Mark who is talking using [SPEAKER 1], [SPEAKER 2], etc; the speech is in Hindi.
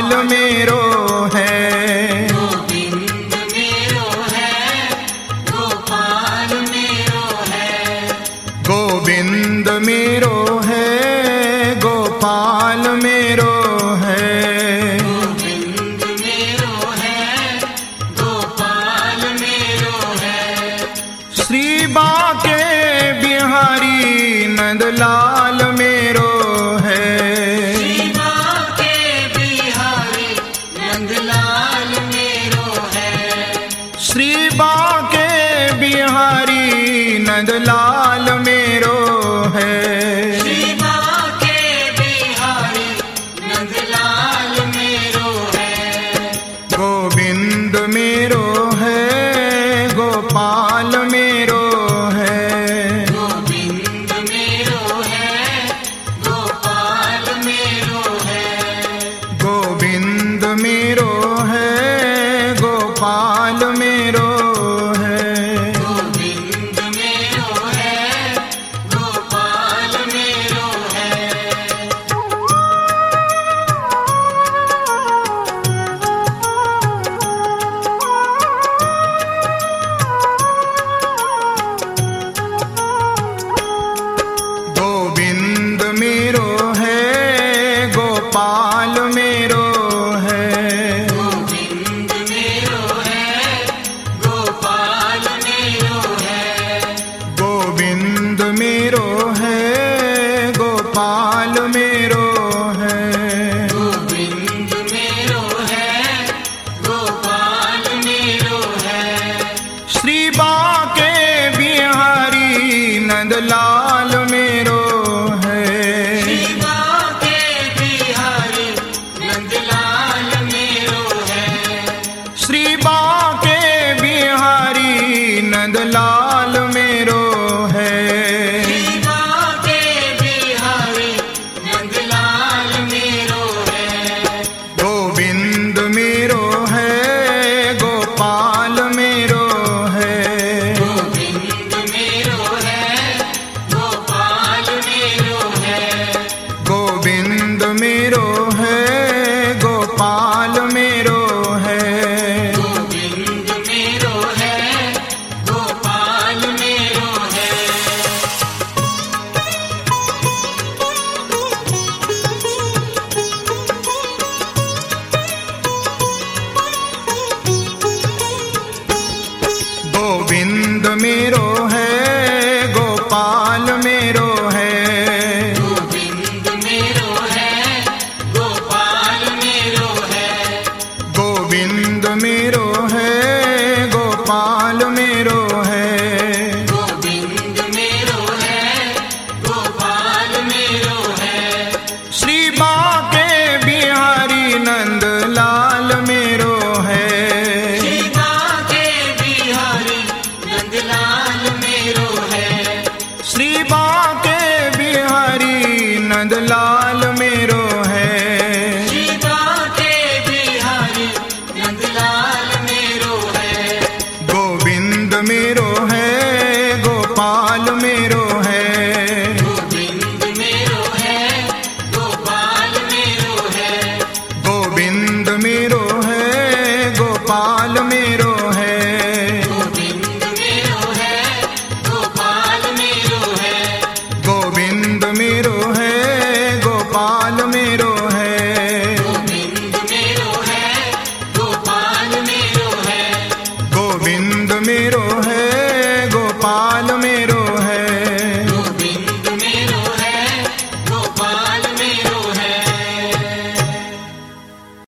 [SPEAKER 1] मेरो है।
[SPEAKER 2] गोविंद मेरो है, गोपाल मेरो है।
[SPEAKER 1] गोविंद मेरो है, गोपाल मेरो है।
[SPEAKER 2] गोविंद मेरो है, गोपाल मेरो है।
[SPEAKER 1] श्री बाके बिहारी नंदलाल मेरो है।
[SPEAKER 2] श्री बाके बिहारी नंदलाल मेरो है।
[SPEAKER 1] श्री बाके बिहारी नंदलाल मेरो है।
[SPEAKER 2] श्री बाके बिहारी नंदलाल मेरो है।
[SPEAKER 1] गोविंद मेरो है, गोपाल मेरो है।
[SPEAKER 2] गोविंद मेरो है, गोपाल मेरो है।
[SPEAKER 1] गोविंद मेरो है, गोपाल मेरो है।
[SPEAKER 2] गोविंद मेरो है, गोपाल मेरो है।
[SPEAKER 1] गोविंद मेरो है, गोपाल मेरो है।
[SPEAKER 2] गोविंद मेरो है, गोपाल मेरो है।
[SPEAKER 1] गोविंद मेरो है, गोपाल मेरो है।
[SPEAKER 2] गोविंद मेरो है, गोपाल मेरो है।
[SPEAKER 1] श्री बाके बिहारी नंदलाल मेरो है।
[SPEAKER 2] श्री बाके बिहारी नंदलाल मेरो है।
[SPEAKER 1] श्री बाके बिहारी नंदलाल मेरो है।
[SPEAKER 2] श्री बाके बिहारी नंदलाल मेरो है।
[SPEAKER 1] गोविंद मेरो है, गोपाल मेरो है।
[SPEAKER 2] गोविंद मेरो है, गोपाल मेरो है।
[SPEAKER 1] गोविंद मेरो है, गोपाल मेरो है।
[SPEAKER 2] गोविंद मेरो है, गोपाल मेरो है।
[SPEAKER 1] गोविंद मेरो है, गोपाल मेरो है।
[SPEAKER 2] गोविंद मेरो है, गोपाल मेरो है।
[SPEAKER 1] गोविंद मेरो है, गोपाल मेरो है।
[SPEAKER 2] गोविंद मेरो है, गोपाल मेरो है।
[SPEAKER 1] श्री बाके बिहारी नंदलाल मेरो है।
[SPEAKER 2] श्री बाके बिहारी नंदलाल मेरो है।
[SPEAKER 1] श्री बाके बिहारी नंदलाल मेरो है।
[SPEAKER 2] श्री बाके बिहारी नंदलाल मेरो है।
[SPEAKER 1] गोविंद मेरो है, गोपाल मेरो है।
[SPEAKER 2] गोविंद मेरो है, गोपाल मेरो है।
[SPEAKER 1] गोविंद मेरो है, गोपाल मेरो है।
[SPEAKER 2] गोविंद मेरो है, गोपाल मेरो है।
[SPEAKER 1] गोविंद मेरो है, गोपाल मेरो है।
[SPEAKER 2] गोविंद मेरो है, गोपाल मेरो है।
[SPEAKER 1] गोविंद मेरो है, गोपाल